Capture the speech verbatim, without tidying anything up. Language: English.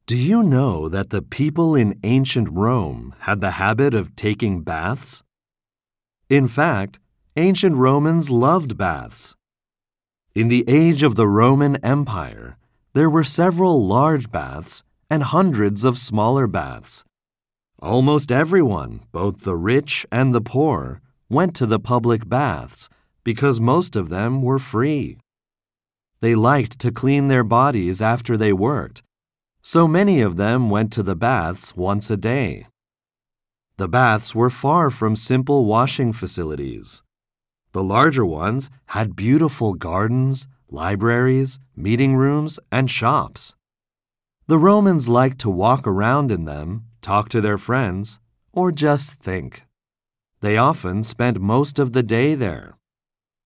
Do you know that the people in ancient Rome had the habit of taking baths? In fact, ancient Romans loved baths. In the age of the Roman Empire, there were several large baths and hundreds of smaller baths. Almost everyone, both the rich and the poor, went to the public baths because most of them were free. They liked to clean their bodies after they worked, so many of them went to the baths once a day. The baths were far from simple washing facilities. The larger ones had beautiful gardens, libraries, meeting rooms, and shops. The Romans liked to walk around in them, talk to their friends, or just think. They often spent most of the day there.